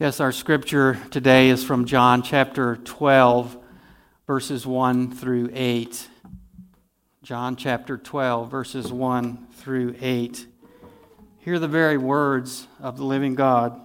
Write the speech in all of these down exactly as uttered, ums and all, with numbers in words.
Yes, our scripture today is from John chapter twelve, verses one through eight. John chapter twelve, verses one through eight. Hear the very words of the living God.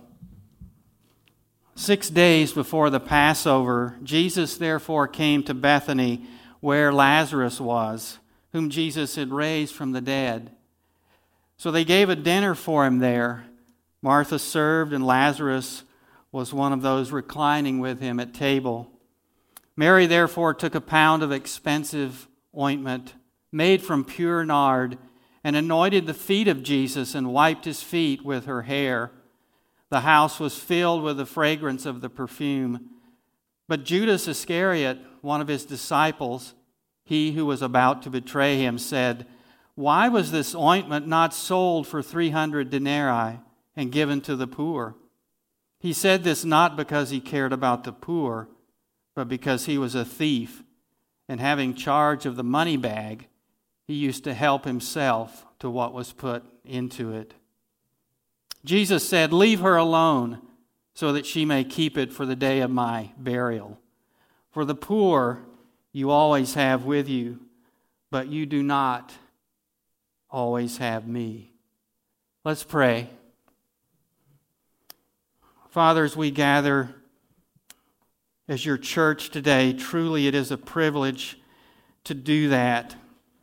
Six days before the Passover, Jesus therefore came to Bethany, where Lazarus was, whom Jesus had raised from the dead. So they gave a dinner for him there. Martha served, and Lazarus was one of those reclining with him at table. Mary therefore took a pound of expensive ointment made from pure nard and anointed the feet of Jesus and wiped his feet with her hair. The house was filled with the fragrance of the perfume. But Judas Iscariot, one of his disciples, he who was about to betray him, said, "Why was this ointment not sold for three hundred denarii and given to the poor?" He said this not because he cared about the poor, but because he was a thief, and having charge of the money bag, he used to help himself to what was put into it. Jesus said, "Leave her alone, so that she may keep it for the day of my burial. For the poor you always have with you, but you do not always have me." Let's pray. Father, as we gather as your church today, truly it is a privilege to do that.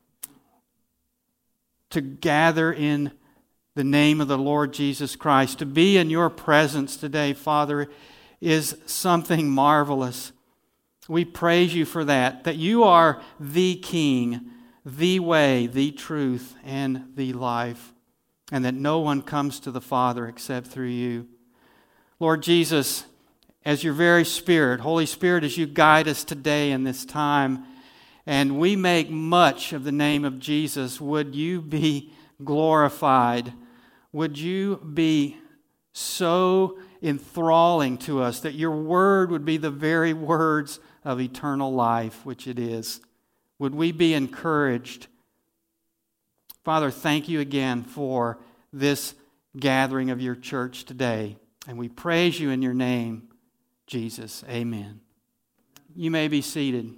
To gather in the name of the Lord Jesus Christ. To be in your presence today, Father, is something marvelous. We praise you for that, that you are the King, the way, the truth, and the life, and that no one comes to the Father except through you. Lord Jesus, as your very Spirit, Holy Spirit, as you guide us today in this time, and we make much of the name of Jesus, would you be glorified? Would you be so enthralling to us that your word would be the very words of eternal life, which it is? Would we be encouraged? Father, thank you again for this gathering of your church today. And we praise you in your name, Jesus. Amen. You may be seated.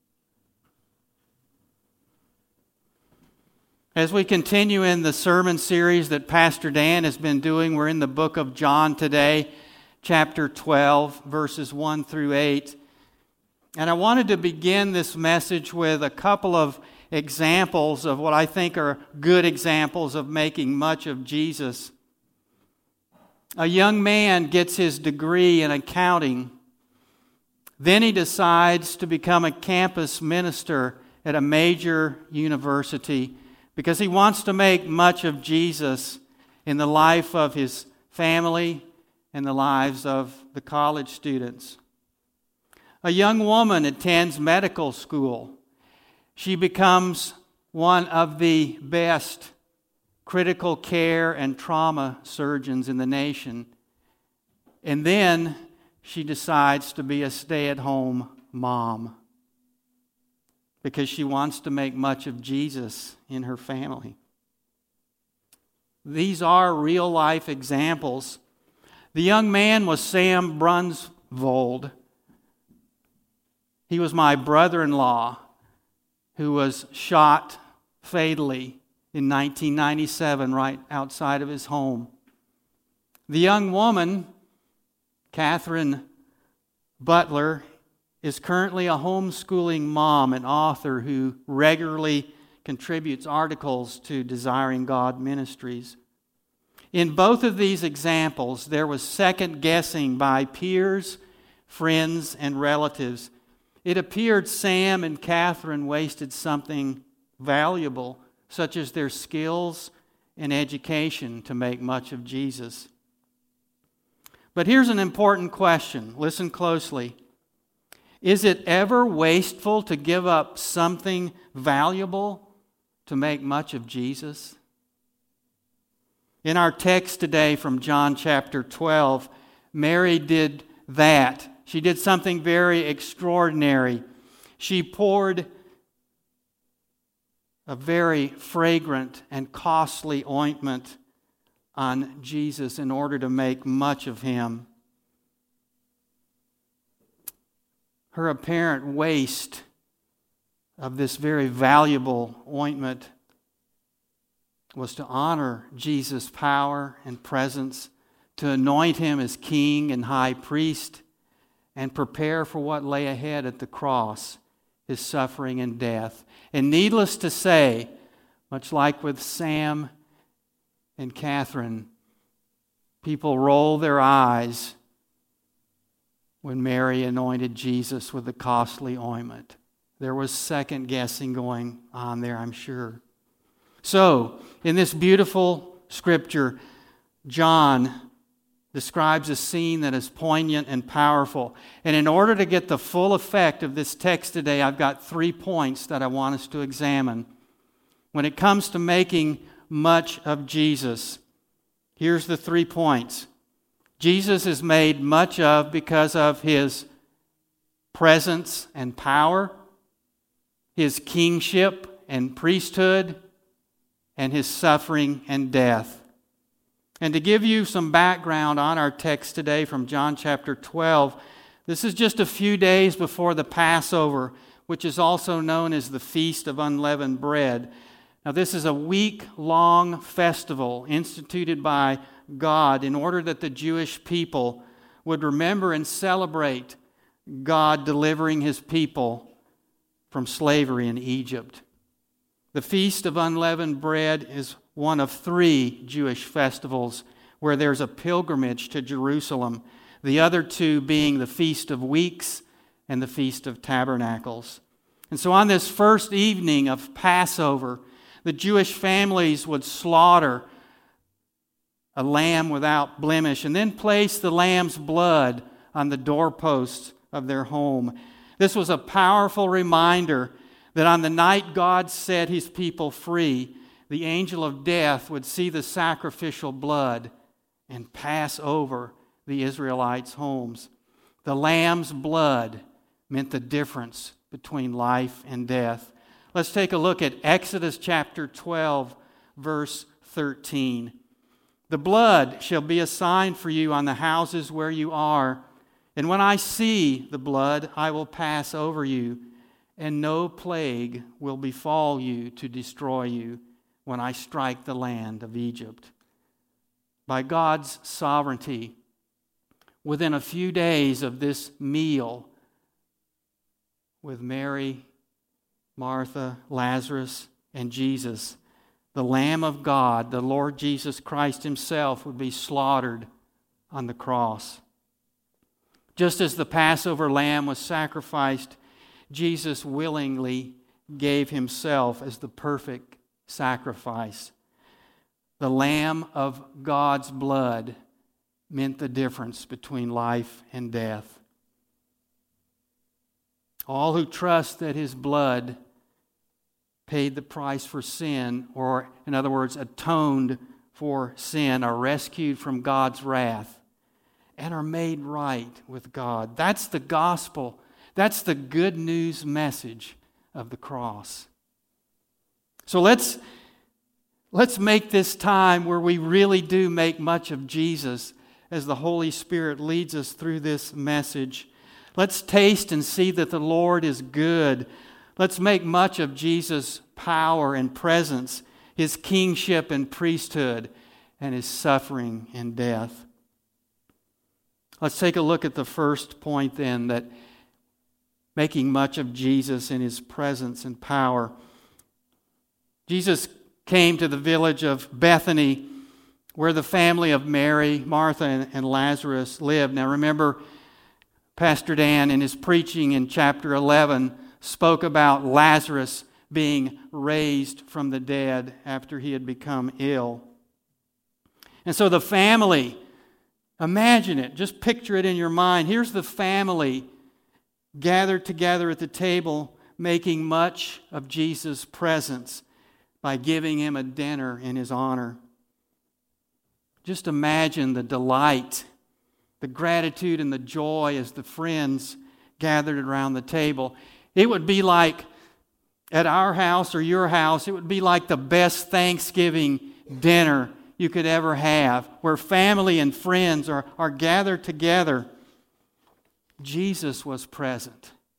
As we continue in the sermon series that Pastor Dan has been doing, we're in the book of John today, chapter twelve, verses one through eight. And I wanted to begin this message with a couple of examples of what I think are good examples of making much of Jesus. A young man gets his degree in accounting. Then he decides to become a campus minister at a major university because he wants to make much of Jesus in the life of his family and the lives of the college students. A young woman attends medical school. She becomes one of the best critical care and trauma surgeons in the nation. And then she decides to be a stay-at-home mom because she wants to make much of Jesus in her family. These are real-life examples. The young man was Sam Brunsvold. He was my brother-in-law who was shot fatally in nineteen ninety-seven, right outside of his home. The young woman, Catherine Butler, is currently a homeschooling mom and author who regularly contributes articles to Desiring God Ministries. In both of these examples, there was second guessing by peers, friends, and relatives. It appeared Sam and Catherine wasted something valuable, such as their skills and education, to make much of Jesus. But here's an important question. Listen closely. Is it ever wasteful to give up something valuable to make much of Jesus? In our text today from John chapter twelve, Mary did that. She did something very extraordinary. She poured a very fragrant and costly ointment on Jesus in order to make much of him. her apparent waste of this very valuable ointment was to honor Jesus' power and presence, to anoint him as king and high priest, and prepare for what lay ahead at the cross, his suffering and death. And needless to say, much like with Sam and Catherine, people roll their eyes when Mary anointed Jesus with the costly ointment. There was second guessing going on there, I'm sure. So, in this beautiful scripture, John describes a scene that is poignant and powerful. And in order to get the full effect of this text today, I've got three points that I want us to examine. When it comes to making much of Jesus, here's the three points. Jesus is made much of because of his presence and power, his kingship and priesthood, and his suffering and death. And to give you some background on our text today from John chapter twelve, this is just a few days before the Passover, which is also known as the Feast of Unleavened Bread. Now, this is a week-long festival instituted by God in order that the Jewish people would remember and celebrate God delivering his people from slavery in Egypt. The Feast of Unleavened Bread is one of three Jewish festivals where there's a pilgrimage to Jerusalem, the other two being the Feast of Weeks and the Feast of Tabernacles. And so on this first evening of Passover, the Jewish families would slaughter a lamb without blemish and then place the lamb's blood on the doorposts of their home. This was a powerful reminder that on the night God set his people free, the angel of death would see the sacrificial blood and pass over the Israelites' homes. The lamb's blood meant the difference between life and death. Let's take a look at Exodus chapter twelve, verse thirteen. The blood shall be a sign for you on the houses where you are, and when I see the blood, I will pass over you, and no plague will befall you to destroy you when I strike the land of Egypt. By God's sovereignty, within a few days of this meal with Mary, Martha, Lazarus, and Jesus, the Lamb of God, the Lord Jesus Christ himself, would be slaughtered on the cross. Just as the Passover lamb was sacrificed, Jesus willingly gave himself as the perfect sacrifice. The Lamb of God's blood meant the difference between life and death. All who trust that his blood paid the price for sin, or in other words, atoned for sin, are rescued from God's wrath and are made right with God. That's the gospel. That's the good news message of the cross. So let's, let's make this time where we really do make much of Jesus as the Holy Spirit leads us through this message. Let's taste and see that the Lord is good. Let's make much of Jesus' power and presence, his kingship and priesthood, and his suffering and death. Let's take a look at the first point then, that making much of Jesus in his presence and power. Jesus came to the village of Bethany, where the family of Mary, Martha, and Lazarus lived. Now remember, Pastor Dan in his preaching in chapter eleven spoke about Lazarus being raised from the dead after he had become ill. And so the family, imagine it, just picture it in your mind. Here's the family gathered together at the table, making much of Jesus' presence by giving him a dinner in his honor. Just imagine the delight, the gratitude, and the joy as the friends gathered around the table. It would be like at our house or your house, it would be like the best Thanksgiving dinner you could ever have, where family and friends are, are gathered together. Jesus was present.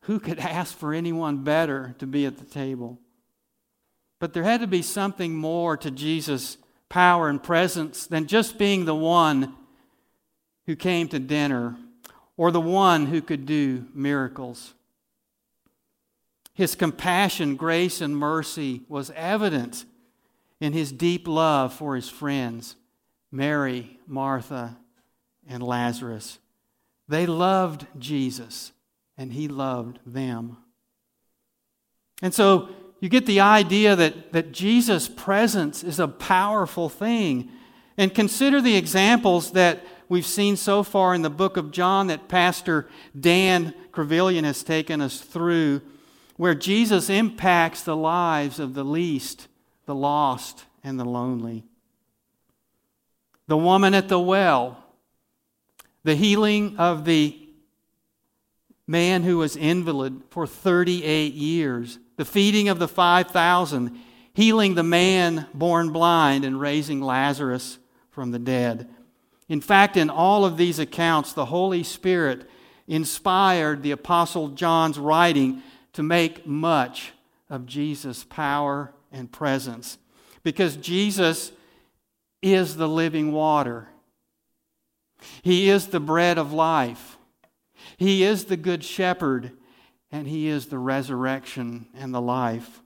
who could ask for anyone better to be at the table? But there had to be something more to Jesus' power and presence than just being the one who came to dinner or the one who could do miracles. His compassion, grace, and mercy was evident in his deep love for his friends, Mary, Martha, and Lazarus. They loved Jesus, and he loved them. And so you get the idea that, that Jesus' presence is a powerful thing. And consider the examples that we've seen so far in the book of John that Pastor Dan Crevillian has taken us through, where Jesus impacts the lives of the least, the lost, and the lonely. The woman at the well, the healing of the man who was invalid for thirty-eight years, the feeding of the five thousand, healing the man born blind, and raising Lazarus from the dead. In fact, in all of these accounts, the Holy Spirit inspired the Apostle John's writing to make much of Jesus' power and presence, because Jesus is the living water. He is the bread of life. He is the good shepherd, and he is the resurrection and the life.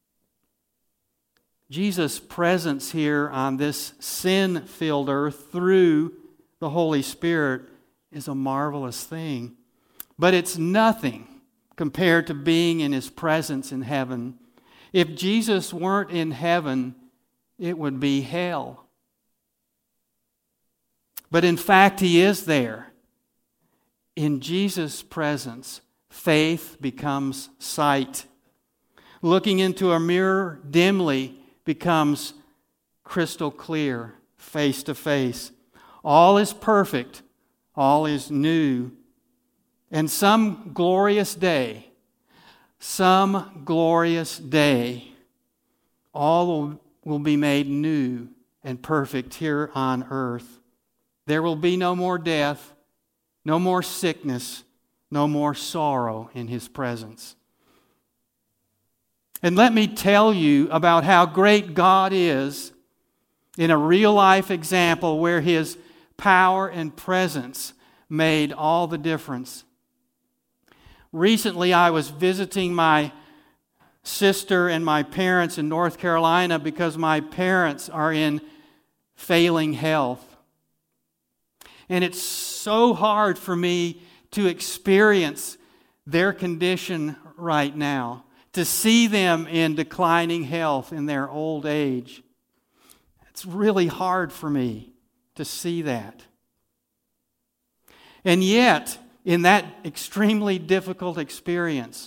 Jesus' presence here on this sin-filled earth through the Holy Spirit is a marvelous thing. But it's nothing compared to being in his presence in heaven. If Jesus weren't in heaven, it would be hell. But in fact, he is there. In Jesus' presence, faith becomes sight. Looking into a mirror dimly becomes crystal clear, face to face. All is perfect. All is new. And some glorious day, some glorious day, all will, will be made new and perfect here on earth. There will be no more death, no more sickness, no more sorrow in his presence. And let me tell you about how great God is in a real-life example where his power and presence made all the difference. Recently, I was visiting my sister and my parents in North Carolina because my parents are in failing health. And it's so hard for me to experience their condition right now, to see them in declining health in their old age. It's really hard for me to see that. And yet, in that extremely difficult experience,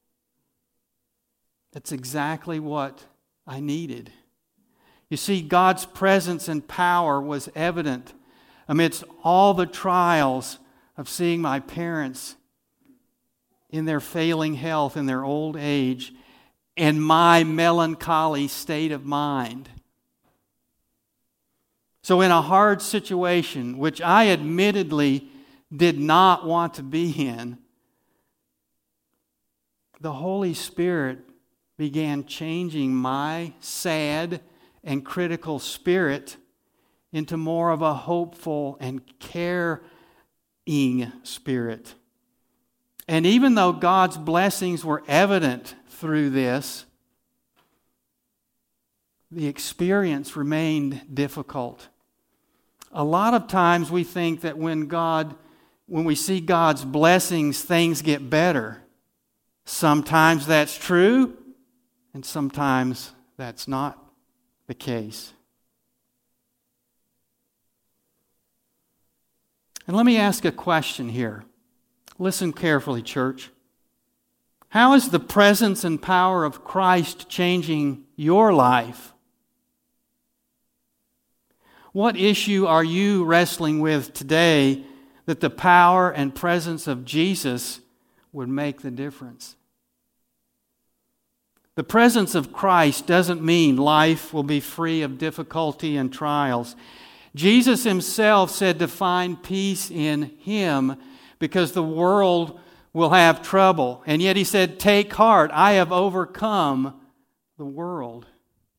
that's exactly what I needed. You see, God's presence and power was evident amidst all the trials of seeing my parents in their failing health, in their old age, and my melancholy state of mind. So in a hard situation, which I admittedly did not want to be in, the Holy Spirit began changing my sad and critical spirit into more of a hopeful and caring spirit. And even though God's blessings were evident through this, the experience remained difficult. A lot of times we think that when God, when we see God's blessings, things get better. Sometimes that's true, and sometimes that's not the case. And let me ask a question here. Listen carefully, church. How is the presence and power of Christ changing your life? What issue are you wrestling with today that the power and presence of Jesus would make the difference? The presence of Christ doesn't mean life will be free of difficulty and trials. Jesus himself said to find peace in him because the world will have trouble. And yet he said, take heart, I have overcome the world.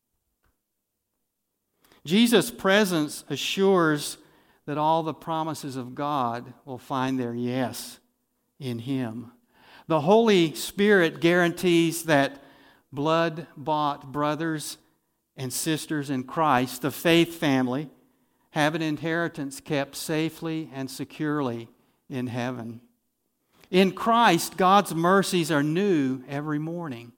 Jesus' presence assures that all the promises of God will find their yes in Him. The Holy Spirit guarantees that blood-bought brothers and sisters in Christ, the faith family, have an inheritance kept safely and securely in heaven. In Christ, God's mercies are new every morning.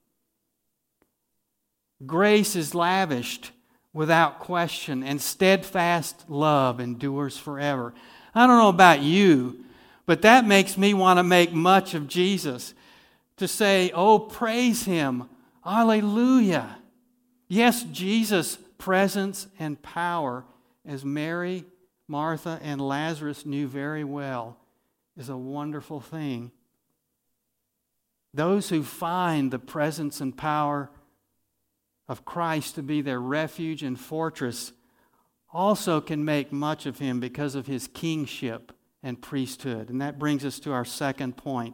Grace is lavished without question, and steadfast love endures forever. I don't know about you, but that makes me want to make much of Jesus. To say, oh, praise Him, hallelujah. Yes, Jesus' presence and power, as Mary, Martha, and Lazarus knew very well, is a wonderful thing. Those who find the presence and power of Christ to be their refuge and fortress also can make much of Him because of His kingship and priesthood. And that brings us to our second point.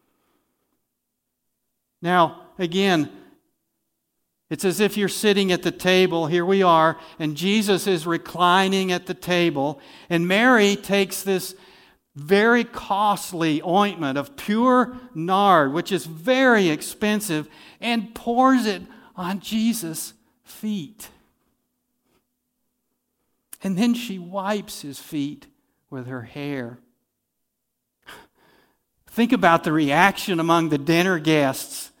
Now, again, it's as if you're sitting at the table. Here we are, and Jesus is reclining at the table, and Mary takes this very costly ointment of pure nard, which is very expensive, and pours it on Jesus' feet. And then she wipes His feet with her hair. Think about the reaction among the dinner guests.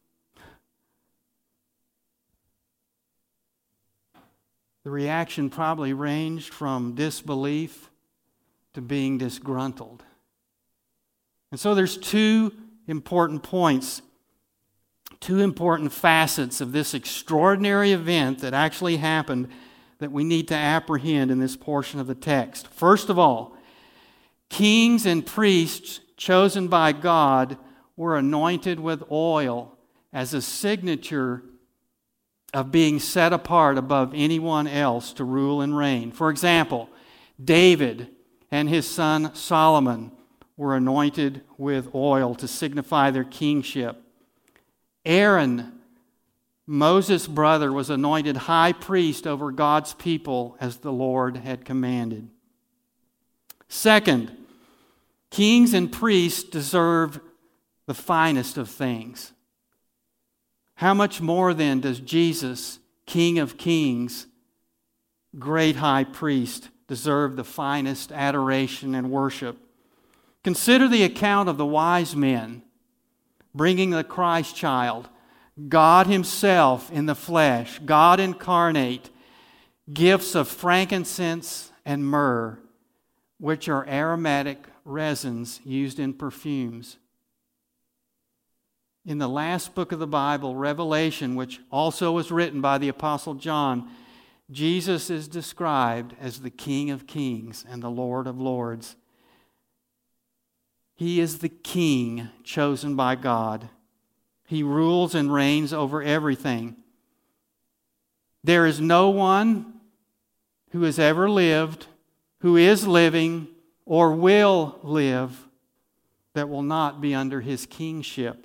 The reaction probably ranged from disbelief to being disgruntled. And so there's two important points, two important facets of this extraordinary event that actually happened that we need to apprehend in this portion of the text. First of all, kings and priests chosen by God were anointed with oil as a signature of being set apart above anyone else to rule and reign. For example, David and his son Solomon were anointed with oil to signify their kingship. Aaron, Moses' brother, was anointed high priest over God's people as the Lord had commanded. Second, kings and priests deserve the finest of things. How much more then does Jesus, King of Kings, great high priest, deserve the finest adoration and worship? Consider the account of the wise men bringing the Christ child, God Himself in the flesh, God incarnate, gifts of frankincense and myrrh, which are aromatic resins used in perfumes. In the last book of the Bible, Revelation, which also was written by the Apostle John, Jesus is described as the King of Kings and the Lord of Lords. He is the King chosen by God. He rules and reigns over everything. There is no one who has ever lived, who is living, or will live that will not be under His kingship.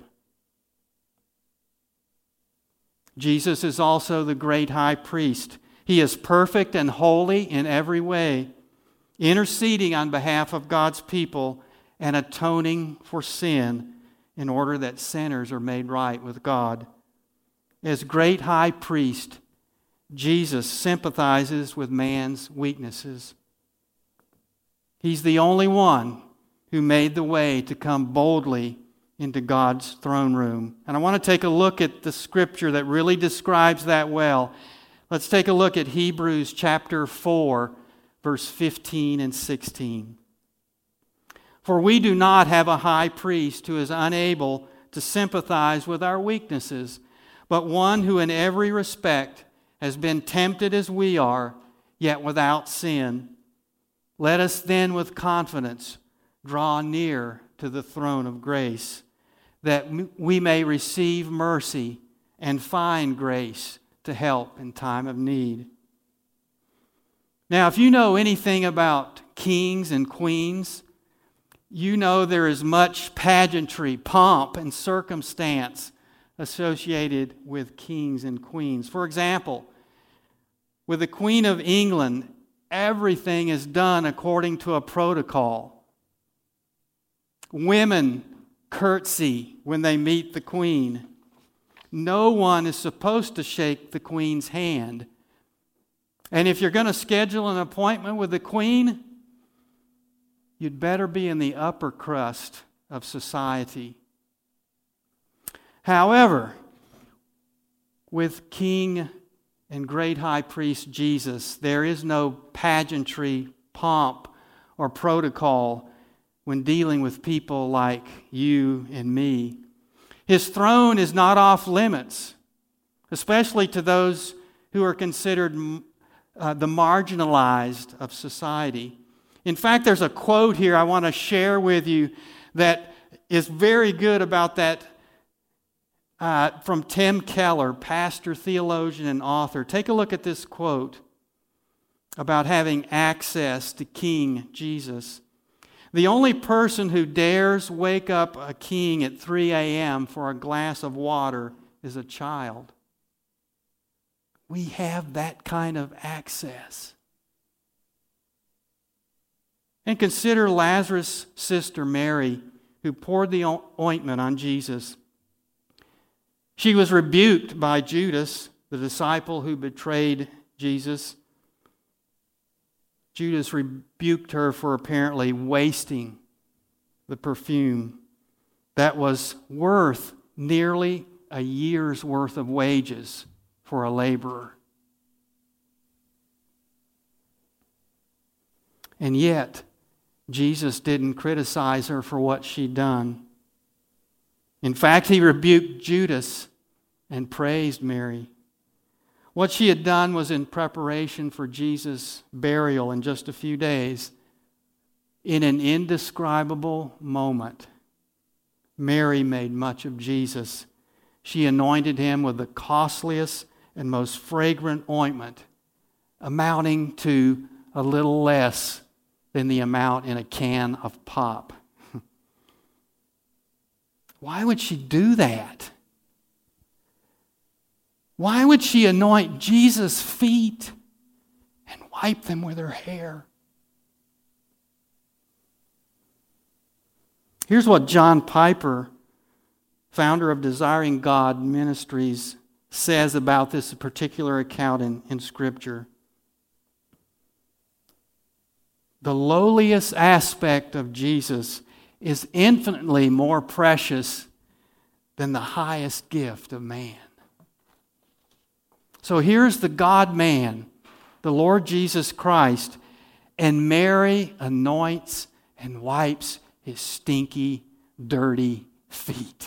Jesus is also the great high priest. He is perfect and holy in every way, interceding on behalf of God's people and atoning for sin in order that sinners are made right with God. As great high priest, Jesus sympathizes with man's weaknesses. He's the only one who made the way to come boldly into God's throne room. And I want to take a look at the scripture that really describes that well. Let's take a look at Hebrews chapter four, verse fifteen and sixteen. For we do not have a high priest who is unable to sympathize with our weaknesses, but one who in every respect has been tempted as we are, yet without sin. Let us then with confidence draw near to the throne of grace, that we may receive mercy and find grace to help in time of need. Now, if you know anything about kings and queens, you know there is much pageantry, pomp, and circumstance associated with kings and queens. For example, with the Queen of England, everything is done according to a protocol. Women curtsy when they meet the Queen. No one is supposed to shake the Queen's hand. And if you're going to schedule an appointment with the Queen, you'd better be in the upper crust of society. However, with King and great high priest Jesus, there is no pageantry, pomp, or protocol when dealing with people like you and me. His throne is not off limits, especially to those who are considered uh, the marginalized of society. In fact, there's a quote here I want to share with you that is very good about that, uh, from Tim Keller, pastor, theologian, and author. Take a look at this quote about having access to King Jesus. The only person who dares wake up a king at three a.m. for a glass of water is a child. We have that kind of access. And consider Lazarus' sister Mary, who poured the ointment on Jesus. She was rebuked by Judas, the disciple who betrayed Jesus. Judas rebuked her for apparently wasting the perfume that was worth nearly a year's worth of wages for a laborer. And yet, Jesus didn't criticize her for what she'd done. In fact, he rebuked Judas and praised Mary. What she had done was in preparation for Jesus' burial in just a few days. In an indescribable moment, Mary made much of Jesus. She anointed him with the costliest and most fragrant ointment, amounting to a little less than the amount in a can of pop. Why would she do that? Why would she anoint Jesus' feet and wipe them with her hair? Here's what John Piper, founder of Desiring God Ministries, says about this particular account in, in Scripture. The lowliest aspect of Jesus is infinitely more precious than the highest gift of man. So here's the God-man, the Lord Jesus Christ, and Mary anoints and wipes his stinky, dirty feet.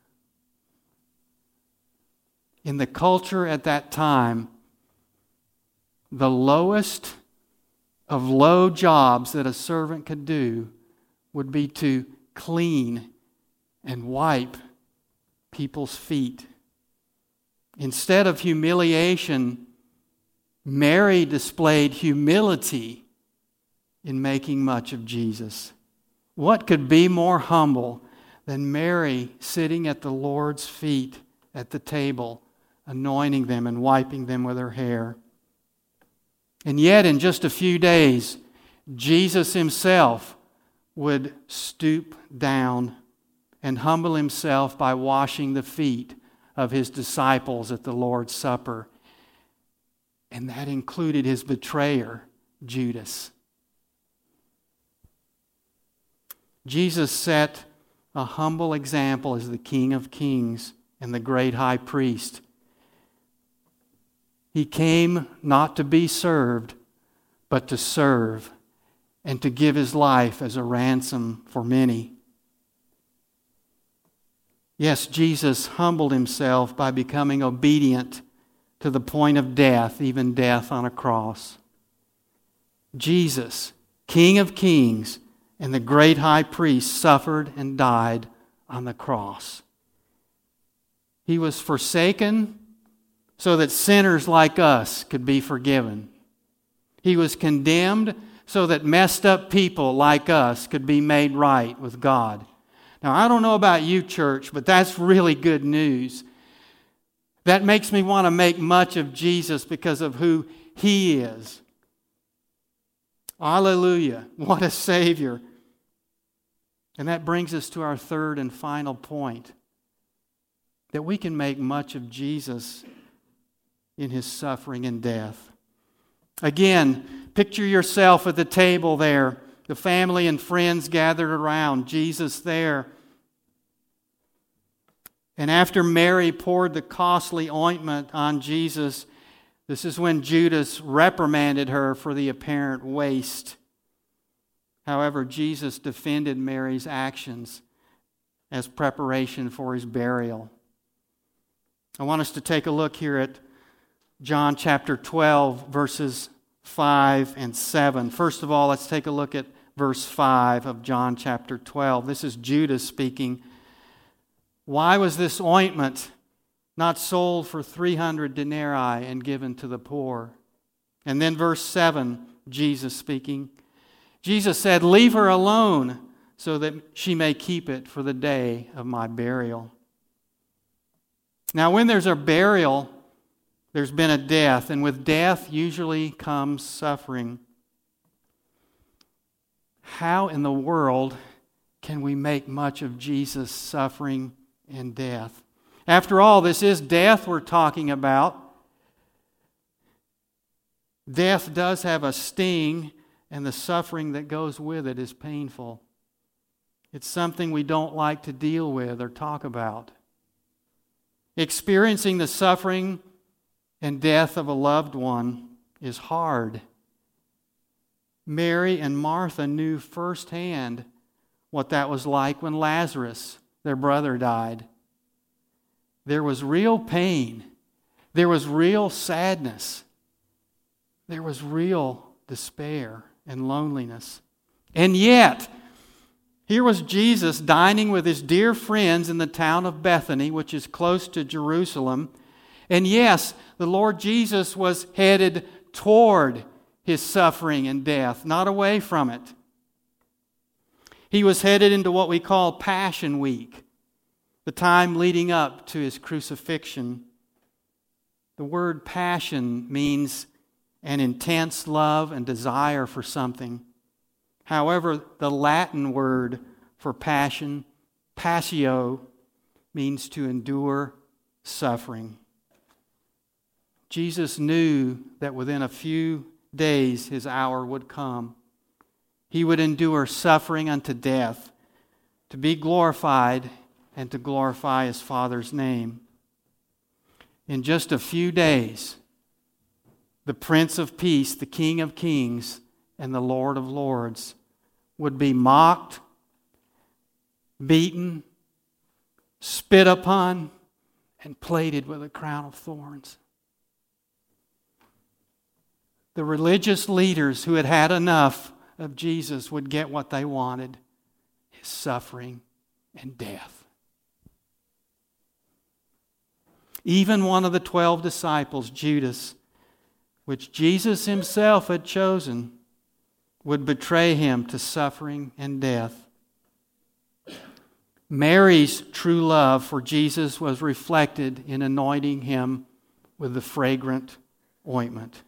In the culture at that time, the lowest of low jobs that a servant could do would be to clean and wipe people's feet. Instead of humiliation, Mary displayed humility in making much of Jesus. What could be more humble than Mary sitting at the Lord's feet at the table, anointing them and wiping them with her hair? And yet, in just a few days, Jesus himself would stoop down and humble himself by washing the feet of his disciples at the Lord's Supper. And that included his betrayer, Judas. Jesus set a humble example as the King of Kings and the great high priest. He came not to be served, but to serve and to give his life as a ransom for many. Yes, Jesus humbled himself by becoming obedient to the point of death, even death on a cross. Jesus, King of Kings and the great high priest, suffered and died on the cross. He was forsaken so that sinners like us could be forgiven. He was condemned so that messed up people like us could be made right with God. Now, I don't know about you, church, but that's really good news. That makes me want to make much of Jesus because of who He is. Hallelujah. What a Savior. And that brings us to our third and final point, that we can make much of Jesus in His suffering and death. Again, picture yourself at the table there, the family and friends gathered around, Jesus there. And after Mary poured the costly ointment on Jesus, this is when Judas reprimanded her for the apparent waste. However, Jesus defended Mary's actions as preparation for His burial. I want us to take a look here at John chapter twelve, verses five and seven. First of all, let's take a look at verse five of John chapter twelve. This is Judas speaking. Why was this ointment not sold for three hundred denarii and given to the poor? And then verse seven, Jesus speaking. Jesus said, leave her alone so that she may keep it for the day of my burial. Now, when there's a burial, there's been a death, and with death usually comes suffering. How in the world can we make much of Jesus' suffering and death? After all, this is death we're talking about. Death does have a sting, and the suffering that goes with it is painful. It's something we don't like to deal with or talk about. Experiencing the suffering and death of a loved one is hard. Mary and Martha knew firsthand what that was like when Lazarus, their brother, died. There was real pain. There was real sadness. There was real despair and loneliness. And yet, here was Jesus dining with His dear friends in the town of Bethany, which is close to Jerusalem. And yes, the Lord Jesus was headed toward His suffering and death, not away from it. He was headed into what we call Passion Week, the time leading up to His crucifixion. The word passion means an intense love and desire for something. However, the Latin word for passion, passio, means to endure suffering. Jesus knew that within a few days His hour would come. He would endure suffering unto death to be glorified and to glorify His Father's name. In just a few days, the Prince of Peace, the King of Kings, and the Lord of Lords would be mocked, beaten, spit upon, and plated with a crown of thorns. The religious leaders who had had enough of Jesus would get what they wanted: His suffering and death. Even one of the twelve disciples, Judas, which Jesus Himself had chosen, would betray Him to suffering and death. Mary's true love for Jesus was reflected in anointing Him with the fragrant ointment.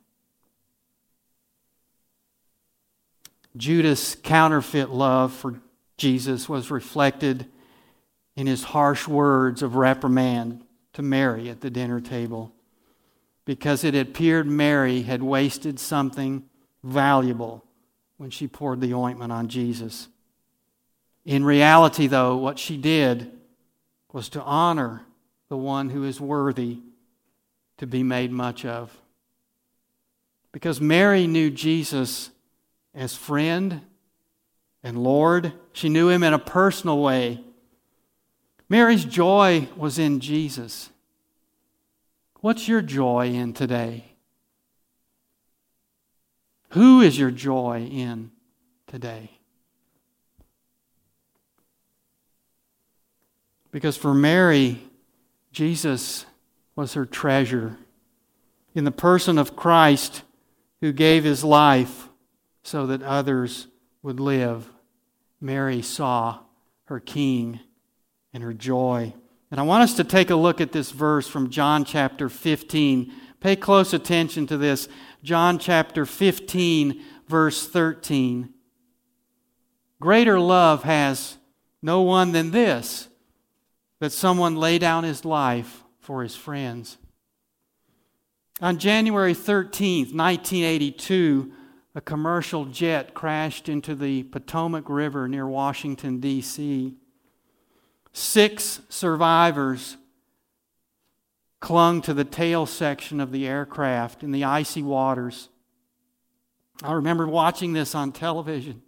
Judas' counterfeit love for Jesus was reflected in his harsh words of reprimand to Mary at the dinner table, because it appeared Mary had wasted something valuable when she poured the ointment on Jesus. In reality, though, what she did was to honor the one who is worthy to be made much of. Because Mary knew Jesus as friend and Lord. She knew Him in a personal way. Mary's joy was in Jesus. What's your joy in today? Who is your joy in today? Because for Mary, Jesus was her treasure. In the person of Christ, who gave His life so that others would live. Mary saw her King and her joy. And I want us to take a look at this verse from John chapter fifteen. Pay close attention to this. John chapter fifteen, verse thirteen. Greater love has no one than this, that someone lay down his life for his friends. On January thirteenth, nineteen eighty-two, a commercial jet crashed into the Potomac River near Washington, D C Six survivors clung to the tail section of the aircraft in the icy waters. I remember watching this on television.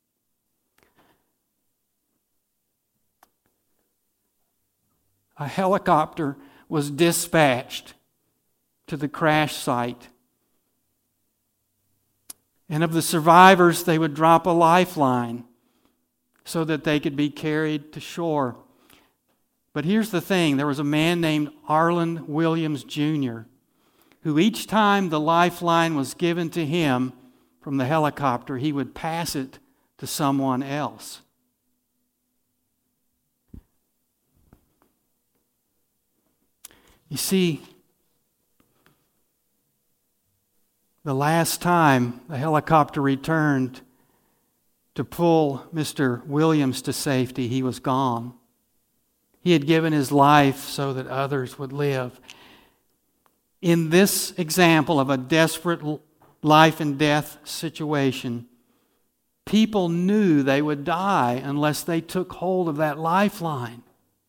A helicopter was dispatched to the crash site. And of the survivors, they would drop a lifeline so that they could be carried to shore. But here's the thing, there was a man named Arlen Williams Junior who each time the lifeline was given to him from the helicopter, he would pass it to someone else. You see, the last time the helicopter returned to pull Mister Williams to safety, he was gone. He had given his life so that others would live. In this example of a desperate life and death situation, people knew they would die unless they took hold of that lifeline.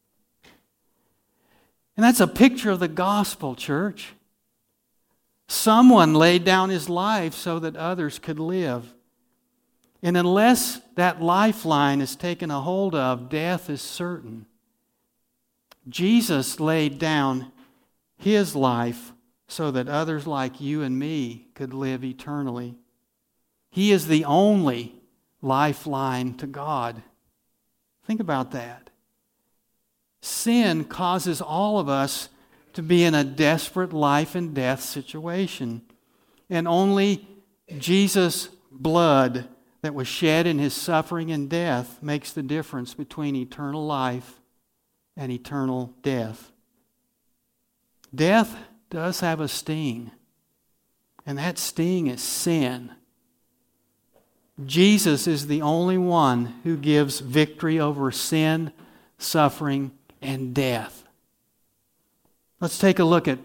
And that's a picture of the gospel, church. Someone laid down his life so that others could live. And unless that lifeline is taken a hold of, death is certain. Jesus laid down his life so that others like you and me could live eternally. He is the only lifeline to God. Think about that. Sin causes all of us to be in a desperate life and death situation. And only Jesus' blood that was shed in his suffering and death makes the difference between eternal life and eternal death. Death does have a sting, and that sting is sin. Jesus is the only one who gives victory over sin, suffering, and death. Let's take a look at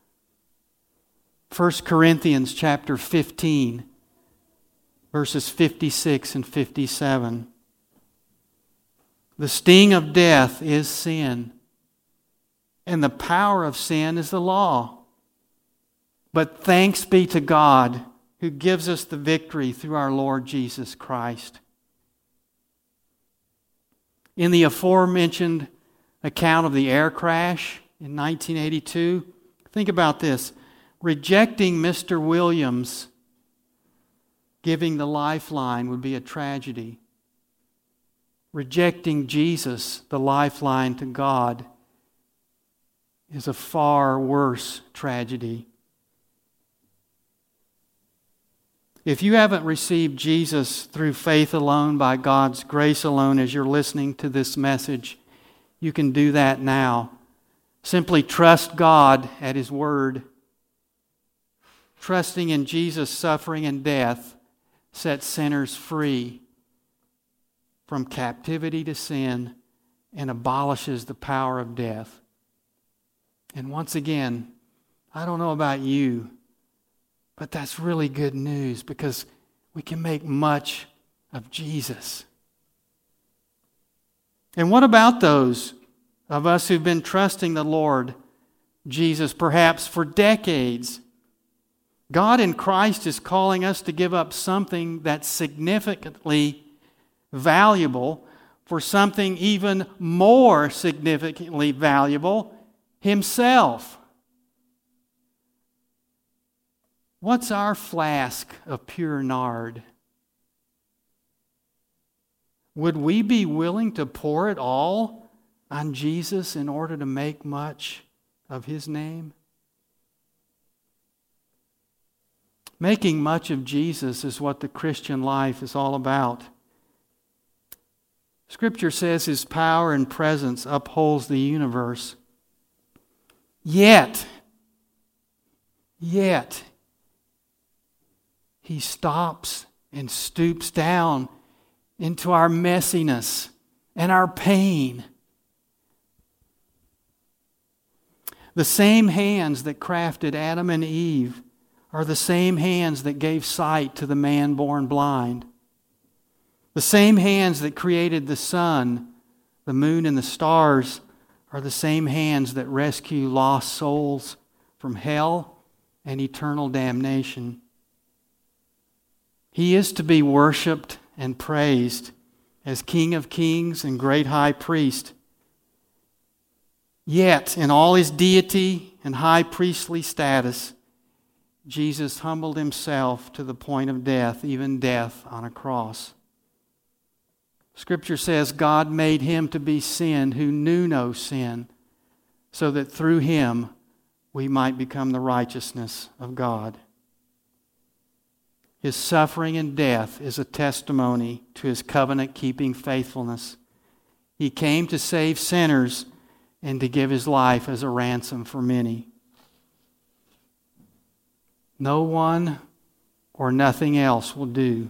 First Corinthians chapter fifteen, verses fifty-six and fifty-seven. The sting of death is sin, and the power of sin is the law. But thanks be to God who gives us the victory through our Lord Jesus Christ. In the aforementioned account of the air crash in nineteen eighty-two, think about this. Rejecting Mister Williams giving the lifeline would be a tragedy. Rejecting Jesus, the lifeline to God, is a far worse tragedy. If you haven't received Jesus through faith alone, by God's grace alone, as you're listening to this message, you can do that now. Simply trust God at His Word. Trusting in Jesus' suffering and death sets sinners free from captivity to sin and abolishes the power of death. And once again, I don't know about you, but that's really good news because we can make much of Jesus. And what about those of us who've been trusting the Lord Jesus perhaps for decades? God in Christ is calling us to give up something that's significantly valuable for something even more significantly valuable, Himself. What's our flask of pure nard? Would we be willing to pour it all on Jesus in order to make much of His name? Making much of Jesus is what the Christian life is all about. Scripture says His power and presence upholds the universe. Yet, yet, He stops and stoops down into our messiness and our pain. The same hands that crafted Adam and Eve are the same hands that gave sight to the man born blind. The same hands that created the sun, the moon, and the stars are the same hands that rescue lost souls from hell and eternal damnation. He is to be worshiped and praised as King of Kings and great High Priest. Yet, in all His deity and high priestly status, Jesus humbled Himself to the point of death, even death on a cross. Scripture says God made Him to be sin who knew no sin, so that through Him we might become the righteousness of God. His suffering and death is a testimony to His covenant-keeping faithfulness. He came to save sinners and to give His life as a ransom for many. No one or nothing else will do.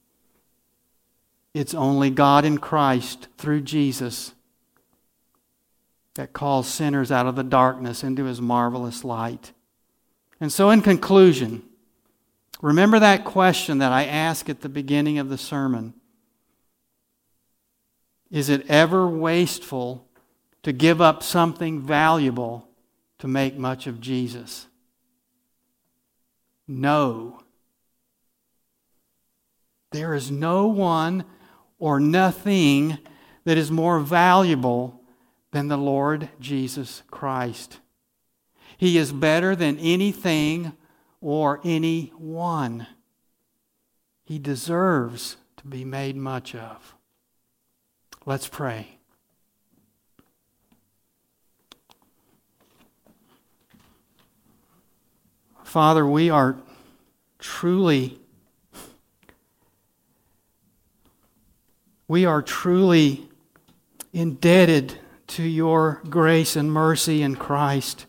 It's only God in Christ through Jesus that calls sinners out of the darkness into His marvelous light. And so in conclusion, remember that question that I asked at the beginning of the sermon. Is it ever wasteful to give up something valuable to make much of Jesus? No. There is no one or nothing that is more valuable than the Lord Jesus Christ. He is better than anything or anyone. He deserves to be made much of. Let's pray. Father, we are truly, we are truly indebted to your grace and mercy in Christ.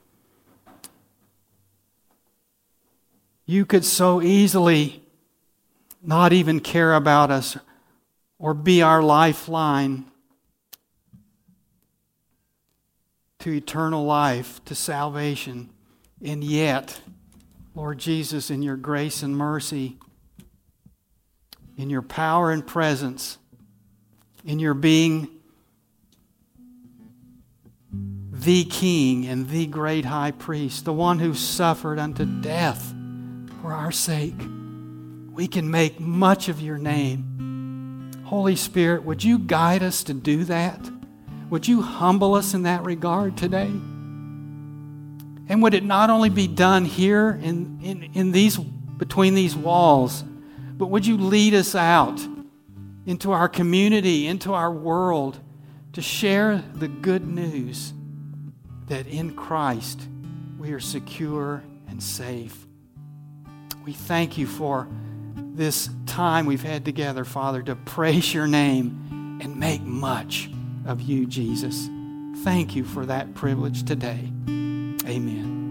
You could so easily not even care about us or be our lifeline to eternal life, to salvation. And yet, Lord Jesus, in your grace and mercy, in your power and presence, in your being the King and the great High Priest, the one who suffered unto death for our sake, we can make much of your name. Holy Spirit, would you guide us to do that? Would you humble us in that regard today? And would it not only be done here in, in, in these between these walls, but would you lead us out into our community, into our world, to share the good news that in Christ we are secure and safe. We thank you for this time we've had together, Father, to praise your name and make much of you, Jesus. Thank you for that privilege today. Amen.